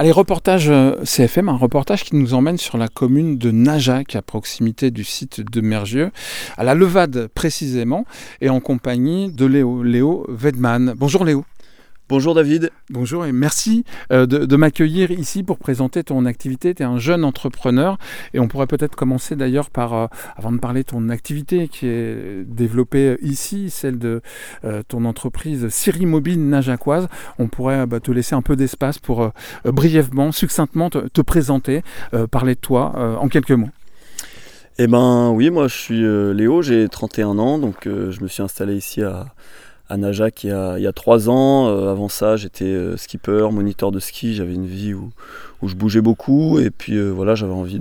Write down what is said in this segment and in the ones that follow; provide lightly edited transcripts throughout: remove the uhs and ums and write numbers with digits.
Allez, reportage CFM, un reportage qui nous emmène sur la commune de Najac, à proximité du site de Mergieux, à la Levade précisément, et en compagnie de Léo Wedman. Bonjour Léo. Bonjour David. Bonjour et merci de m'accueillir ici pour présenter ton activité. Tu es un jeune entrepreneur et on pourrait peut-être commencer d'ailleurs par, avant de parler de ton activité qui est développée ici, celle de ton entreprise Scierie Mobile Najacoise, on pourrait te laisser un peu d'espace pour brièvement, succinctement te présenter, parler de toi en quelques mots. Eh ben oui, moi je suis Léo, j'ai 31 ans, donc je me suis installé ici à Najac il y a 3 ans. Avant ça, j'étais skipper, moniteur de ski. J'avais une vie où je bougeais beaucoup. Et puis voilà, j'avais envie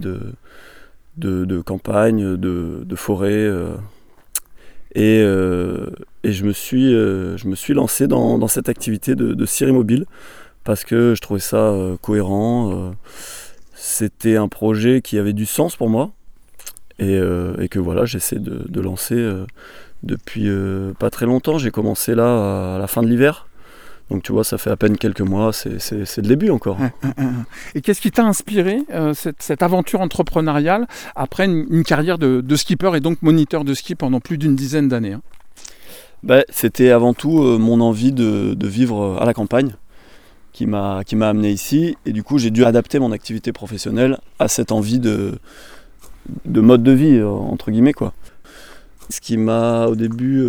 de campagne, de forêt. Et je me suis lancé dans cette activité de scierie mobile parce que je trouvais ça cohérent. C'était un projet qui avait du sens pour moi. Et que voilà, j'essaie de lancer depuis pas très longtemps. J'ai commencé là à la fin de l'hiver. Donc tu vois, ça fait à peine quelques mois, c'est le début encore. Et qu'est-ce qui t'a inspiré cette aventure entrepreneuriale après une carrière de skipper et donc moniteur de ski pendant plus d'une dizaine d'années C'était avant tout mon envie de vivre à la campagne qui m'a amené ici. Et du coup, j'ai dû adapter mon activité professionnelle à cette envie de mode de vie, entre guillemets, quoi. Ce qui m'a au début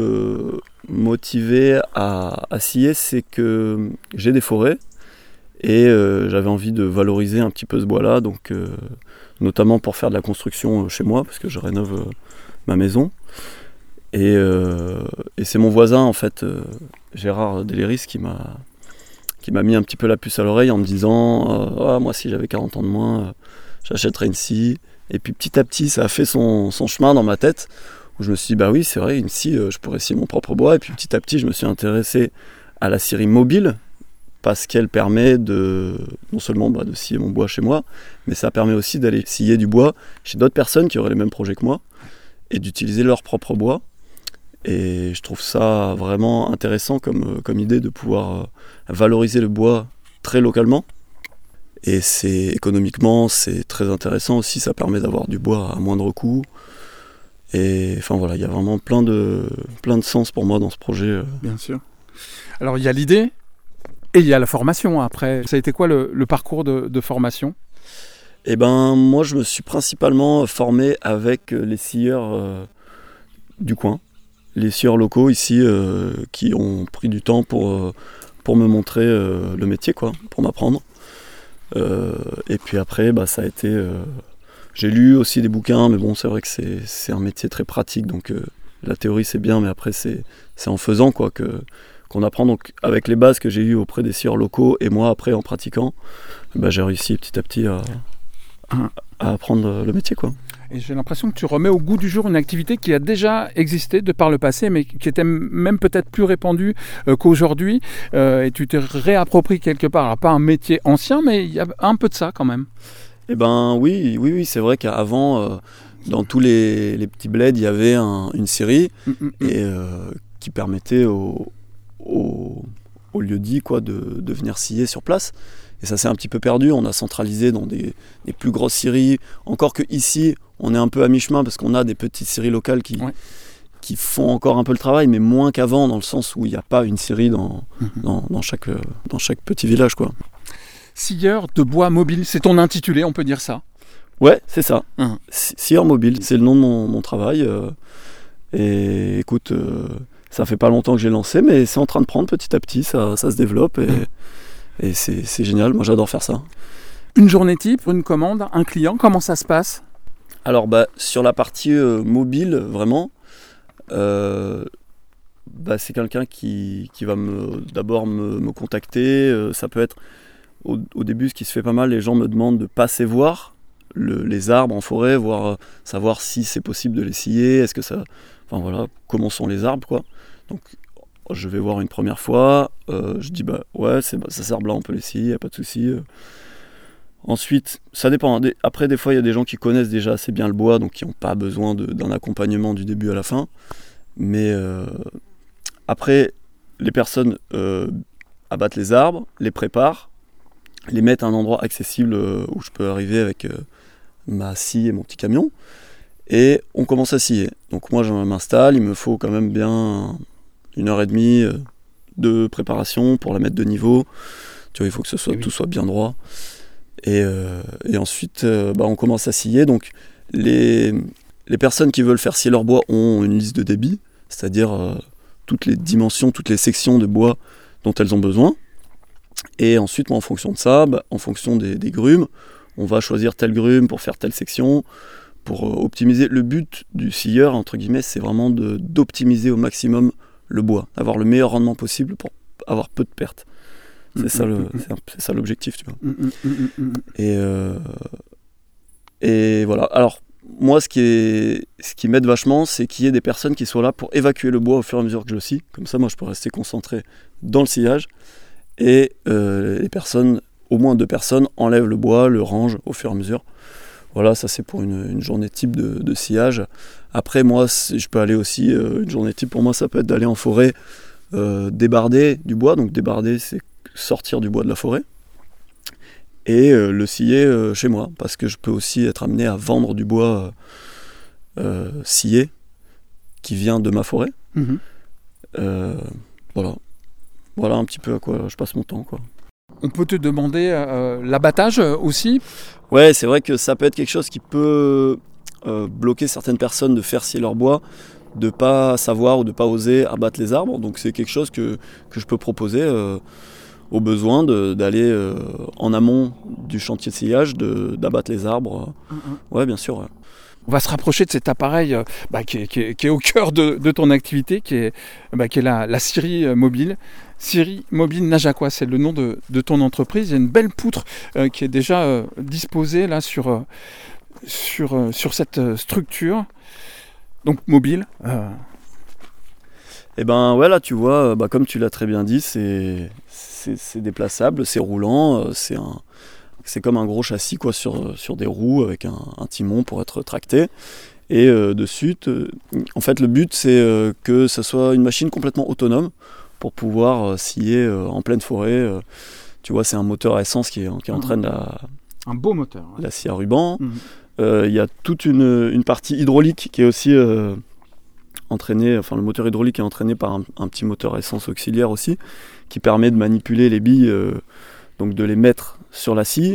motivé à scier, c'est que j'ai des forêts et j'avais envie de valoriser un petit peu ce bois-là, donc notamment pour faire de la construction chez moi, parce que je rénove ma maison. Et c'est mon voisin, en fait, Gérard Deléris, qui m'a mis un petit peu la puce à l'oreille en me disant moi, si j'avais 40 ans de moins, j'achèterais une scie. Et puis petit à petit, ça a fait son chemin dans ma tête, où je me suis dit, bah oui, c'est vrai, une scie, je pourrais scier mon propre bois. Et puis petit à petit, je me suis intéressé à la scierie mobile, parce qu'elle permet non seulement de scier mon bois chez moi, mais ça permet aussi d'aller scier du bois chez d'autres personnes qui auraient les mêmes projets que moi, et d'utiliser leur propre bois. Et je trouve ça vraiment intéressant comme idée de pouvoir valoriser le bois très localement. Et économiquement, c'est très intéressant aussi, ça permet d'avoir du bois à moindre coût. Et enfin voilà, il y a vraiment plein de sens pour moi dans ce projet. Bien sûr. Alors il y a l'idée et il y a la formation après. Ça a été quoi le parcours de formation ? Eh ben moi je me suis principalement formé avec les scieurs du coin, les scieurs locaux ici qui ont pris du temps pour me montrer le métier, quoi, pour m'apprendre. Et puis après, ça a été... j'ai lu aussi des bouquins, mais bon, c'est vrai que c'est un métier très pratique, donc la théorie c'est bien, mais après c'est en faisant quoi, qu'on apprend. Donc avec les bases que j'ai eues auprès des scieurs locaux, et moi après en pratiquant, j'ai réussi petit à petit à apprendre le métier, quoi. Et j'ai l'impression que tu remets au goût du jour une activité qui a déjà existé de par le passé, mais qui était même peut-être plus répandue qu'aujourd'hui. Et tu te réappropries quelque part. Alors, pas un métier ancien, mais il y a un peu de ça quand même. Eh ben oui, c'est vrai qu'avant, dans tous les petits bleds, il y avait une scierie et qui permettait au lieu-dit quoi, de venir scier sur place. Et ça s'est un petit peu perdu, on a centralisé dans des plus grosses scieries. Encore que ici, on est un peu à mi-chemin parce qu'on a des petites scieries locales qui font encore un peu le travail, mais moins qu'avant, dans le sens où il n'y a pas une scierie dans chaque petit village, quoi. Scieur de bois mobile, c'est ton intitulé, on peut dire ça ? Ouais, c'est ça. Scieur mobile, c'est le nom de mon travail. Et écoute, ça fait pas longtemps que j'ai lancé, mais c'est en train de prendre petit à petit, ça se développe et c'est génial, moi j'adore faire ça. Une journée type, une commande, un client, comment ça se passe ? Alors sur la partie mobile, vraiment, c'est quelqu'un qui va d'abord me contacter. Ça peut être, au début, ce qui se fait pas mal, les gens me demandent de passer voir les arbres en forêt, savoir si c'est possible de les scier, est-ce que ça... Enfin voilà, comment sont les arbres, quoi. Donc je vais voir une première fois, je dis ouais, ces arbres-là on peut les scier, y a pas de souci. Ensuite, ça dépend. Après, des fois, il y a des gens qui connaissent déjà assez bien le bois, donc qui n'ont pas besoin d'un accompagnement du début à la fin. Mais après, les personnes abattent les arbres, les préparent, les mettre à un endroit accessible où je peux arriver avec ma scie et mon petit camion. Et on commence à scier. Donc moi je m'installe, il me faut quand même bien 1h30 de préparation pour la mettre de niveau. Tu vois, il faut que tout soit bien droit. Et ensuite on commence à scier. Donc les personnes qui veulent faire scier leur bois ont une liste de débit, c'est-à-dire toutes les dimensions, toutes les sections de bois dont elles ont besoin. Et ensuite, moi, en fonction de ça, en fonction des grumes, on va choisir telle grume pour faire telle section, pour optimiser. Le but du scieur, entre guillemets, c'est vraiment d'optimiser au maximum le bois, d'avoir le meilleur rendement possible pour avoir peu de pertes. C'est ça l'objectif, tu vois. Et voilà. Alors, moi, ce qui m'aide vachement, c'est qu'il y ait des personnes qui soient là pour évacuer le bois au fur et à mesure que je le scie. Comme ça, moi, je peux rester concentré dans le sciage. Et les personnes, au moins 2 personnes, enlèvent le bois, le rangent au fur et à mesure. Voilà, ça c'est pour une journée type de sciage. Après, moi, je peux aller aussi, une journée type pour moi, ça peut être d'aller en forêt, débarder du bois. Donc débarder, c'est sortir du bois de la forêt. Et le scier chez moi, parce que je peux aussi être amené à vendre du bois scié qui vient de ma forêt. Voilà un petit peu à quoi je passe mon temps, quoi. On peut te demander l'abattage aussi ? Ouais, c'est vrai que ça peut être quelque chose qui peut bloquer certaines personnes de faire scier leur bois, de pas savoir ou de pas oser abattre les arbres. Donc c'est quelque chose que je peux proposer au besoin d'aller en amont du chantier de sciage, d'abattre les arbres. Ouais, bien sûr. Ouais. On va se rapprocher de cet appareil qui est au cœur de ton activité, qui est la scierie mobile. Scierie mobile Najacois, c'est le nom de ton entreprise. Il y a une belle poutre qui est déjà disposée là sur cette structure. Donc mobile. Et ben ouais, là tu vois, comme tu l'as très bien dit, c'est déplaçable, c'est roulant, c'est comme un gros châssis quoi, sur des roues avec un timon pour être tracté. Et dessus, en fait le but c'est que ce soit une machine complètement autonome pour pouvoir scier en pleine forêt. Tu vois, c'est un moteur à essence qui entraîne un beau moteur, la scie à ruban. Il y a toute une partie hydraulique qui est aussi entraînée, enfin le moteur hydraulique est entraîné par un petit moteur à essence auxiliaire aussi, qui permet de manipuler les billes, donc de les mettre sur la scie,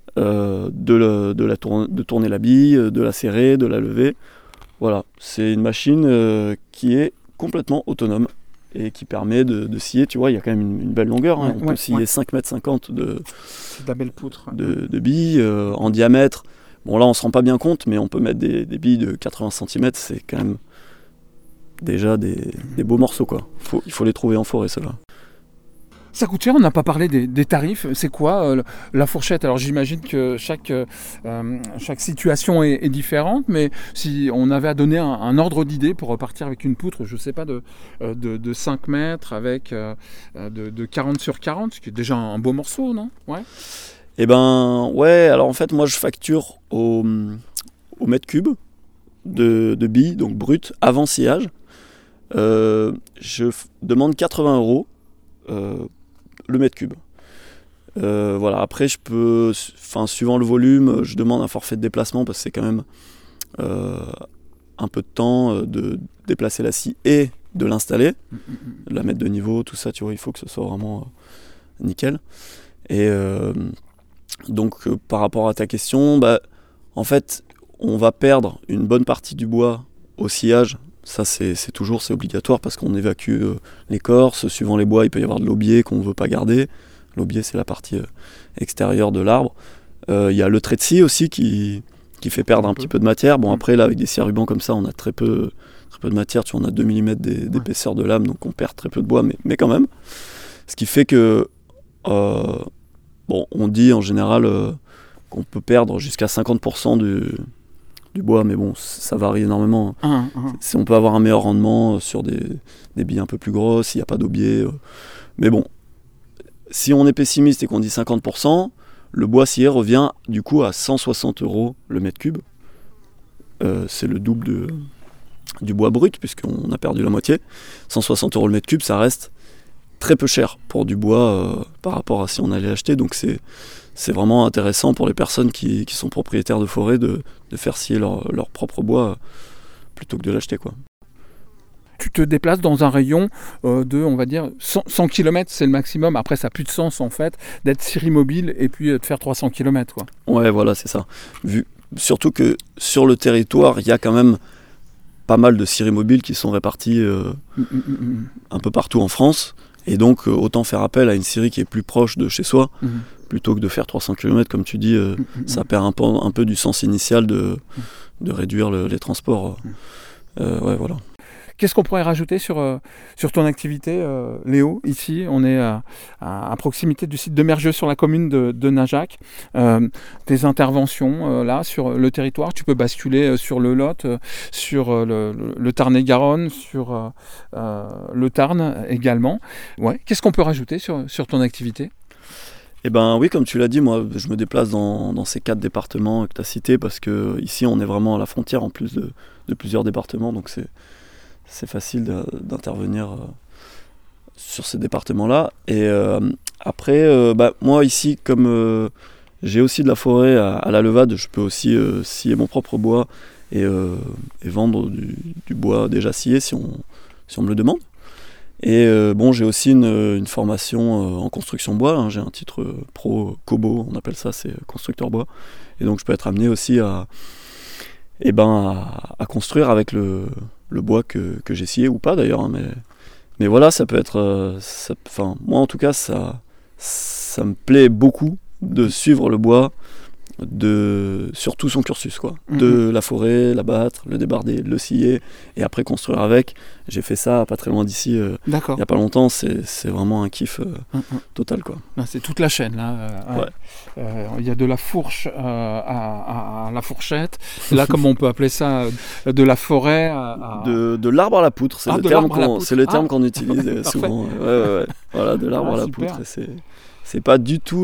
de tourner la bille, de la serrer, de la lever. Voilà, c'est une machine qui est complètement autonome et qui permet de scier. Tu vois, il y a quand même une belle longueur, on peut scier 5,50 m c'est de la belle poutre de billes en diamètre. Bon là on se rend pas bien compte, mais on peut mettre des billes de 80 cm, c'est quand même déjà des beaux morceaux quoi. Il faut les trouver en forêt ceux-là. Ça coûte cher, on n'a pas parlé des tarifs. C'est quoi la fourchette ? Alors j'imagine que chaque situation est différente, mais si on avait à donner un ordre d'idée pour repartir avec une poutre, je ne sais pas, de 5 mètres avec de 40 sur 40, ce qui est déjà un beau morceau, non ? Ouais. Eh ben ouais, alors en fait moi je facture au mètre cube de billes, donc brut, avant sciage. Je demande 80 € le mètre cube. Voilà, après je peux, suivant le volume, je demande un forfait de déplacement parce que c'est quand même un peu de temps de déplacer la scie et de l'installer, de la mettre de niveau, tout ça, tu vois, il faut que ce soit vraiment nickel. Et donc par rapport à ta question, en fait on va perdre une bonne partie du bois au sciage. Ça c'est obligatoire parce qu'on évacue l'écorce. Suivant les bois, il peut y avoir de l'aubier qu'on ne veut pas garder. L'aubier c'est la partie extérieure de l'arbre. Il y a le trait de scie aussi qui fait perdre un petit peu de matière. Bon après là avec des scies à ruban comme ça on a très peu de matière. Tu vois, on a 2 mm d'épaisseur de lame, donc on perd très peu de bois, mais quand même. Ce qui fait que on dit en général qu'on peut perdre jusqu'à 50% du bois, mais bon, ça varie énormément. Si on peut avoir un meilleur rendement sur des billes un peu plus grosses, s'il n'y a pas d'aubier. Mais bon, si on est pessimiste et qu'on dit 50%, le bois scié revient du coup à 160 € le mètre cube. C'est le double du bois brut, puisqu'on a perdu la moitié. 160 € le mètre cube, ça reste très peu cher pour du bois par rapport à si on allait acheter. Donc c'est vraiment intéressant pour les personnes qui sont propriétaires de forêt de faire scier leur propre bois plutôt que de l'acheter, quoi. Tu te déplaces dans un rayon de, on va dire, 100 km, c'est le maximum. Après, ça n'a plus de sens, en fait, d'être scierie-mobile et puis de faire 300 km, quoi. Ouais, voilà, c'est ça. Surtout que sur le territoire, il y a quand même pas mal de scieries mobiles qui sont réparties un peu partout en France. Et donc, autant faire appel à une scierie qui est plus proche de chez soi, plutôt que de faire 300 km, comme tu dis, ça perd un peu du sens initial de réduire les transports. Ouais, voilà. Qu'est-ce qu'on pourrait rajouter sur ton activité, Léo? Ici, on est à proximité du site de Mergeux sur la commune de Najac. Tes interventions là sur le territoire, tu peux basculer sur le Lot, sur le Tarn-et-Garonne, sur le Tarn également. Ouais. Qu'est-ce qu'on peut rajouter sur ton activité? Eh ben oui, comme tu l'as dit, moi je me déplace dans ces 4 départements que tu as cités, parce que ici on est vraiment à la frontière en plus de plusieurs départements, donc c'est facile d'intervenir sur ces départements-là. Et après, moi ici, comme j'ai aussi de la forêt à la Levade, je peux aussi scier mon propre bois et vendre du bois déjà scié si on me le demande. Et j'ai aussi une formation en construction bois, hein. J'ai un titre pro Kobo, on appelle ça, c'est constructeur bois. Et donc je peux être amené aussi à construire avec le bois que j'ai scié ou pas d'ailleurs, hein, mais voilà, ça peut être moi en tout cas ça me plaît beaucoup de suivre le bois sur tout son cursus, quoi. De la forêt, l'abattre, le débarder, le scier et après construire avec. J'ai fait ça pas très loin d'ici il y a pas longtemps, c'est vraiment un kiff total, quoi. C'est toute la chaîne là. Il y a de la fourche à la fourchette. Là, comme on peut appeler ça, de la forêt de l'arbre à la poutre, c'est le terme qu'on utilise souvent. Ouais. Voilà, de l'arbre à la poutre. Et c'est pas du tout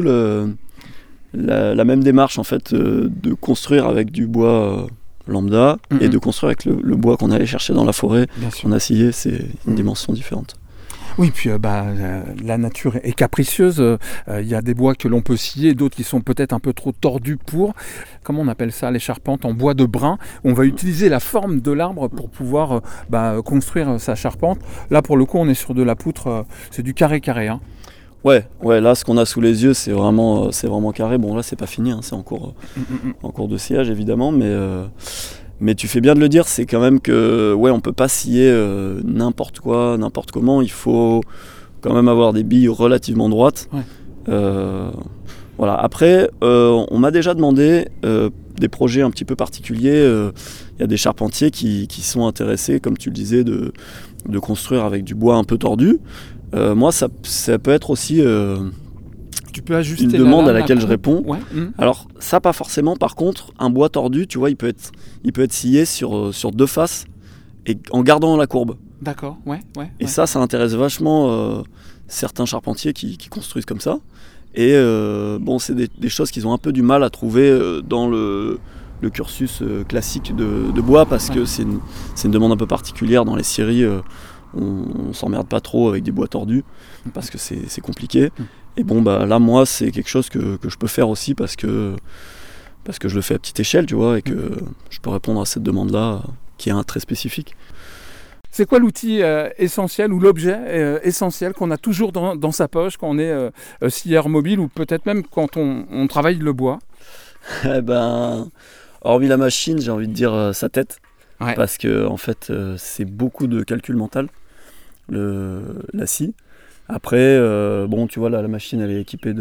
la même démarche en fait de construire avec du bois lambda et de construire avec le bois qu'on allait chercher dans la forêt, qu'on a scié, c'est une dimension différente. Oui, puis la nature est capricieuse. Il y a des bois que l'on peut scier, d'autres qui sont peut-être un peu trop tordus pour, comment on appelle ça, les charpentes en bois de brun. On va utiliser la forme de l'arbre pour pouvoir construire sa charpente. Là, pour le coup, on est sur de la poutre, c'est du carré, hein. Ouais, là, ce qu'on a sous les yeux, c'est vraiment carré. Bon, là, c'est pas fini, hein, c'est en cours de sciage, évidemment, mais tu fais bien de le dire, c'est quand même que, on peut pas scier n'importe quoi, n'importe comment. Il faut quand même avoir des billes relativement droites. Ouais. Voilà. Après, on m'a déjà demandé des projets un petit peu particuliers. Il y a des charpentiers qui sont intéressés, comme tu le disais, de construire avec du bois un peu tordu. Moi, ça peut être aussi tu peux ajuster une demande à laquelle je réponds. Ouais. Alors, ça, pas forcément. Par contre, un bois tordu, tu vois, il peut être scié sur 2 faces et en gardant la courbe. D'accord, ouais. Et ça intéresse vachement certains charpentiers qui construisent comme ça. Et c'est des choses qu'ils ont un peu du mal à trouver dans le cursus classique de bois, parce que c'est une demande un peu particulière dans les scieries. On s'emmerde pas trop avec des bois tordus parce que c'est compliqué. Et là, moi, c'est quelque chose que je peux faire aussi parce que je le fais à petite échelle, tu vois, et que je peux répondre à cette demande-là qui est très spécifique. C'est quoi l'outil essentiel ou l'objet essentiel qu'on a toujours dans sa poche quand on est scieur mobile, ou peut-être même quand on travaille le bois? Hormis la machine, j'ai envie de dire sa tête. Ouais. Parce que en fait, c'est beaucoup de calcul mental, la scie. Après, tu vois, là, la machine, elle est équipée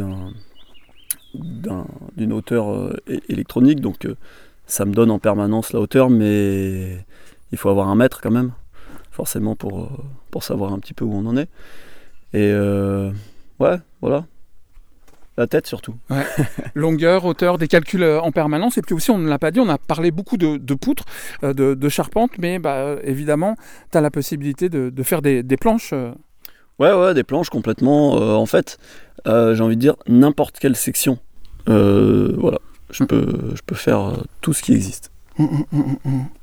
d'une hauteur électronique, donc ça me donne en permanence la hauteur, mais il faut avoir un mètre quand même, forcément, pour savoir un petit peu où on en est. Et voilà. La tête surtout. Ouais. Longueur, hauteur, des calculs en permanence. Et puis aussi, on ne l'a pas dit, on a parlé beaucoup de poutres, de charpentes, mais évidemment, tu as la possibilité de faire des planches. Ouais, des planches complètement. En fait, j'ai envie de dire n'importe quelle section. Voilà, je peux faire tout ce qui existe.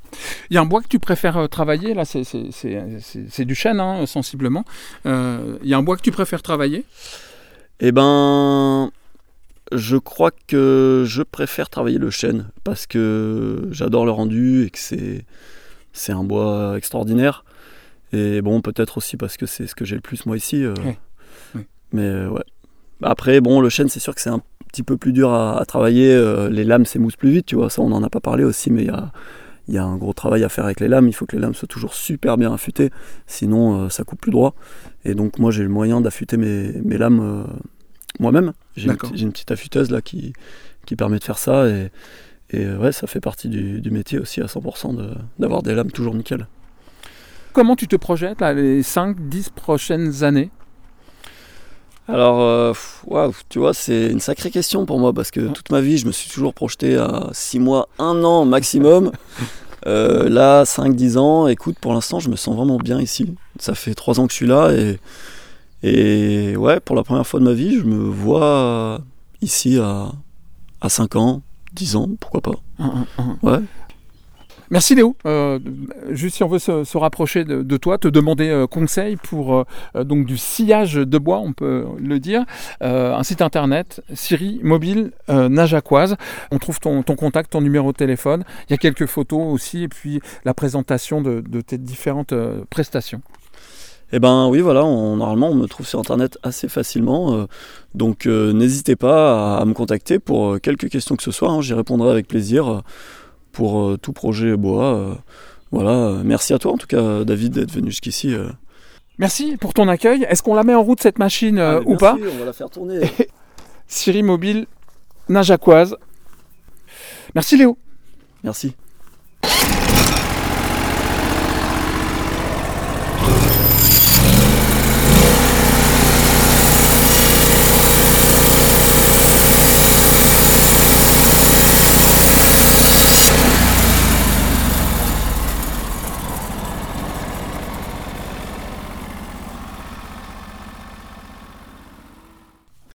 Il y a un bois que tu préfères travailler, là c'est du chêne, hein, sensiblement. Il y a un bois que tu préfères travailler? Eh ben, je crois que je préfère travailler le chêne parce que j'adore le rendu et que c'est un bois extraordinaire. Et bon, peut-être aussi parce que c'est ce que j'ai le plus moi ici. Oui. Oui. Mais ouais. Après, bon, le chêne, c'est sûr que c'est un petit peu plus dur à travailler. Les lames s'émoussent plus vite, tu vois. Ça, on n'en a pas parlé aussi, mais il y a un gros travail à faire avec les lames. Il faut que les lames soient toujours super bien affûtées, sinon ça coupe plus droit. Et donc moi j'ai le moyen d'affûter mes lames moi-même. J'ai une petite affûteuse là qui permet de faire ça. Et ouais, ça fait partie du métier aussi à 100% d'avoir des lames toujours nickel. Comment tu te projettes là, les 5-10 prochaines années? Alors, tu vois, c'est une sacrée question pour moi parce que toute ma vie, je me suis toujours projeté à 6 mois, 1 an maximum. Là, 5-10 ans, écoute, pour l'instant, je me sens vraiment bien ici. Ça fait 3 ans que je suis là et ouais, pour la première fois de ma vie, je me vois ici à 5 ans, 10 ans, pourquoi pas. Ouais. Merci Léo. Juste si on veut se rapprocher de toi, te demander conseil pour donc du sciage de bois, on peut le dire. Un site internet, Scierie Mobile Najacoise. On trouve ton contact, ton numéro de téléphone. Il y a quelques photos aussi et puis la présentation de tes différentes prestations. Eh ben oui, voilà, normalement on me trouve sur internet assez facilement. Donc n'hésitez pas à me contacter pour quelques questions que ce soit. Hein, j'y répondrai avec plaisir. Pour tout projet bois. Voilà, merci à toi en tout cas David d'être venu jusqu'ici. Merci pour ton accueil. Est-ce qu'on la met en route cette machine ou pas? On va la faire tourner. Scierie Mobile Najacoise. Merci Léo. Merci.